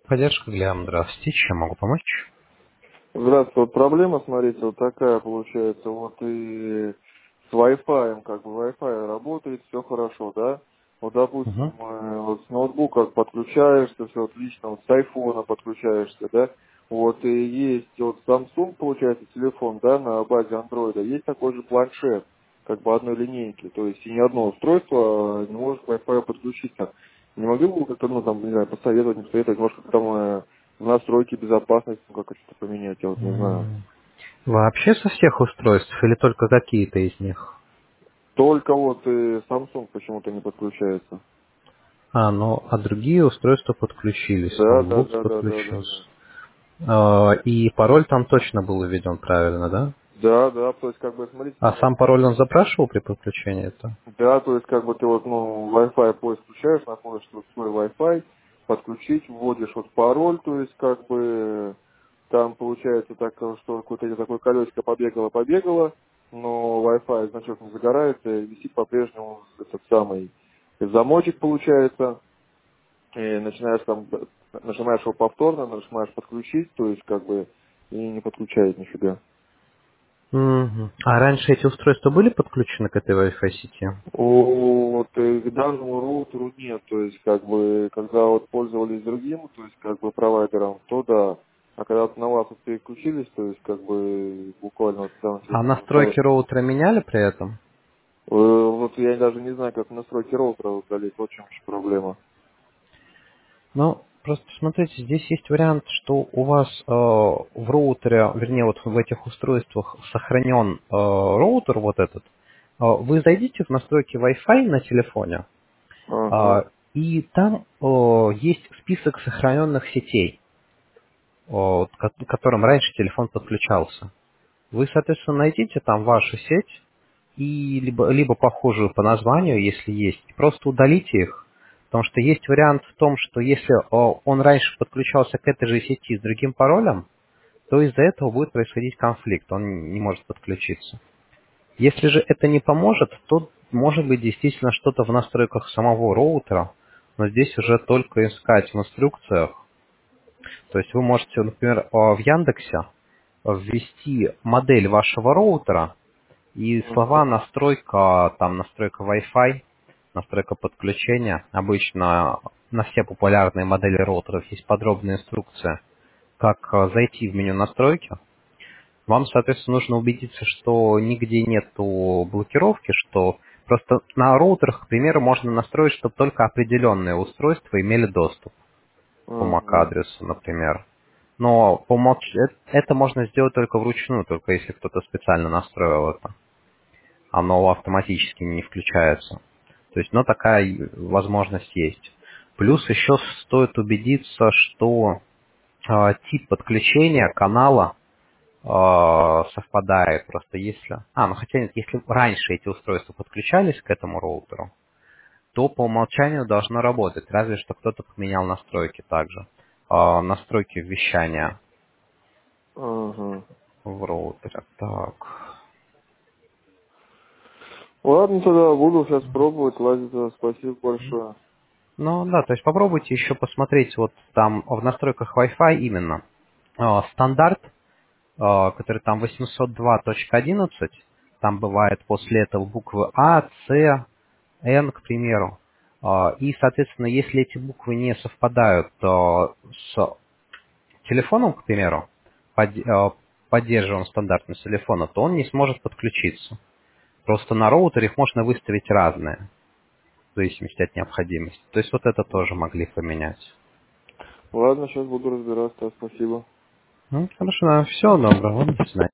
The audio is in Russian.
Поддержка Глеб, здравствуйте, чем могу помочь? Здравствуйте. Вот проблема, смотрите, вот такая получается. Вот и с Wi-Fi, как бы Wi-Fi работает, все хорошо, да? Вот, допустим, Угу. вот с ноутбука подключаешься, все отлично, вот с айфона подключаешься, да? Вот и есть вот Samsung, получается, телефон, да, на базе Android, есть такой же планшет, как бы одной линейки, то есть и ни одно устройство не может к Wi-Fi подключиться. Не могли бы вы как-то, ну, там, не знаю, посоветовать, не посоветовать, может, как-то там настройки безопасности, ну, как это поменять, я вот не знаю. Вообще со всех устройств или только какие-то из них? Только вот Samsung почему-то не подключается. А другие устройства подключились, Да, да, ноутбук да, да, да, да, да. подключился. И пароль там точно был введен правильно, да? Да, да, то есть как бы, смотрите, А меня, сам пароль он запрашивал при подключении это? да, то есть как бы ты вот, ну, Wi-Fi поиск включаешь, находишь вот свой Wi-Fi, подключить, вводишь вот пароль, то есть как бы там получается так, что какое-то такое колесико побегало, но Wi-Fi значок не загорается, и висит по-прежнему этот самый замочек получается, и начинаешь там, нажимаешь его повторно, нажимаешь подключить, то есть как бы и не подключает нифига. Мгм. А раньше эти устройства были подключены к этой Wi-Fi сети? Вот к данному роутеру нет, то есть как бы когда вот пользовались другим, то есть как бы провайдером, то да. А когда вот на вас вот переключились, то есть как бы буквально вот там А телефон настройки осталось. роутера меняли при этом? Вот я даже не знаю, как настройки роутера удалить, вот в чем еще проблема. Ну, просто смотрите, здесь есть вариант, что у вас в роутере, вернее, вот в этих устройствах сохранен роутер вот этот. Вы зайдите в настройки Wi-Fi на телефоне, Ага, и там есть список сохраненных сетей, к которым раньше телефон подключался. Вы, соответственно, найдите там вашу сеть, и либо похожую по названию, если есть, и просто удалите их. Потому что есть вариант в том, что если он раньше подключался к этой же сети с другим паролем, то из-за этого будет происходить конфликт, он не может подключиться. Если же это не поможет, то может быть действительно что-то в настройках самого роутера, но здесь уже только искать в инструкциях. То есть вы можете, например, в Яндексе ввести модель вашего роутера, и слова ага, настройка, там настройка Wi-Fi, настройка подключения. Обычно на все популярные модели роутеров есть подробная инструкция, как зайти в меню настройки. Вам, соответственно, нужно убедиться, что нигде нету блокировки, что просто на роутерах, к примеру, можно настроить, чтобы только определенные устройства имели доступ по ага, MAC-адресу, например. Но это можно сделать только вручную, только если кто-то специально настроил это. Оно автоматически не включается. То есть, но такая возможность есть. Плюс еще стоит убедиться, что тип подключения канала совпадает. Просто если... ну хотя нет, если раньше эти устройства подключались к этому роутеру, то по умолчанию должно работать. Разве что кто-то поменял настройки также. Настройки вещания ага. в роутере. Так. Ладно, тогда буду сейчас пробовать, ладно, спасибо большое. Ну да, то есть попробуйте еще посмотреть вот там в настройках Wi-Fi именно стандарт, который там 802.11, там бывает после этого буквы А, С, Н, к примеру. И, соответственно, если эти буквы не совпадают с телефоном, к примеру, поддерживаем стандартный телефона, то он не сможет подключиться. Просто на роутере их можно выставить разные, в зависимости от необходимости. То есть вот это тоже могли поменять. Ладно, сейчас буду разбираться, спасибо. Хорошо, все, доброго, до свидания.